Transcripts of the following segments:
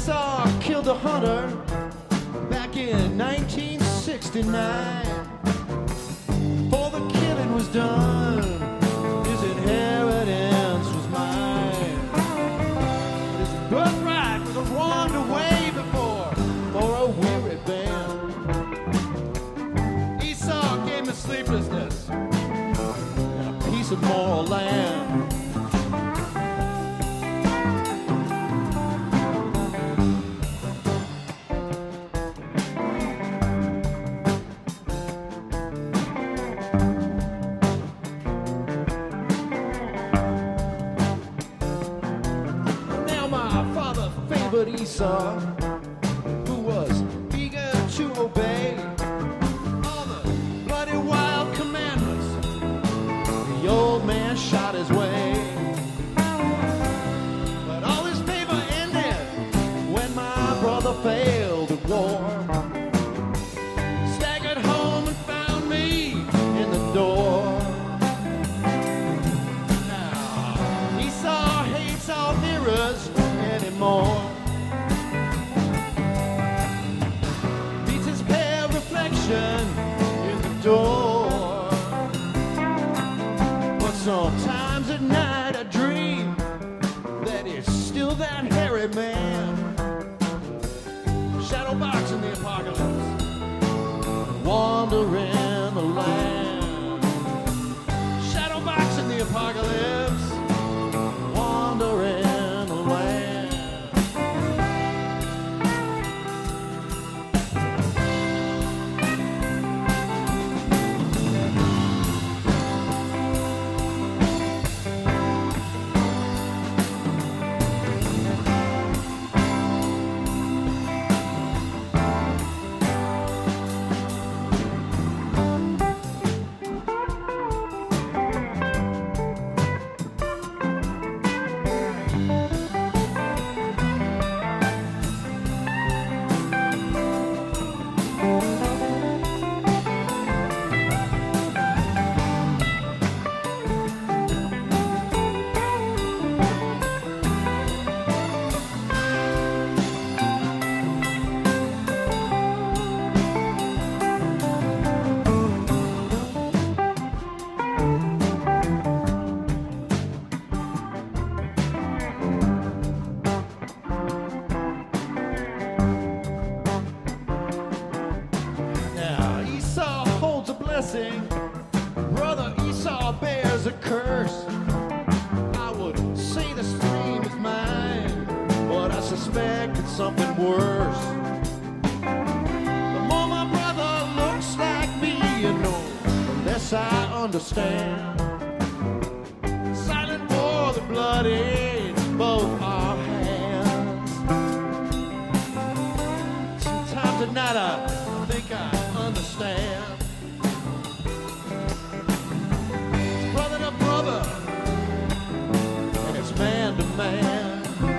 Esau killed a hunter back in 1969. Before the killing was done, his inheritance was mine. His birthright was wronged away before for a weary band. Esau gave me sleeplessness and a piece of moral land. But Esau, who was eager to obey all the bloody wild commandments, the old man shot his way. But all his favor ended when my brother failed at war. Staggered home and found me in the door. Now, Esau hates all mirrors anymore. In the door. But sometimes at night I dream that it's still that hairy man, shadow box in the apocalypse, wandering the land. Shadow box in the apocalypse, wandering the land. Brother Esau bears a curse. I would say the stream is mine, but I suspect it's something worse. The more my brother looks like me, you know, the less I understand. Silent war, the blood in both our hands. Sometimes at night I think I understand. Man to man,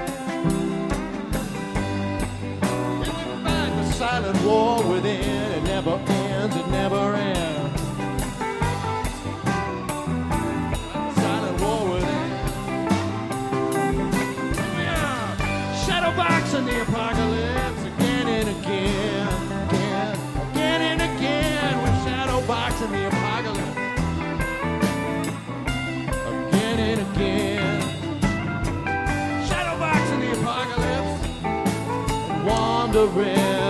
and we fight the silent war within. It never ends, it never ends. Silent war within. Yeah. Shadow box in the apocalypse again and again, again and again. We shadow box in the apocalypse again and again. Wandering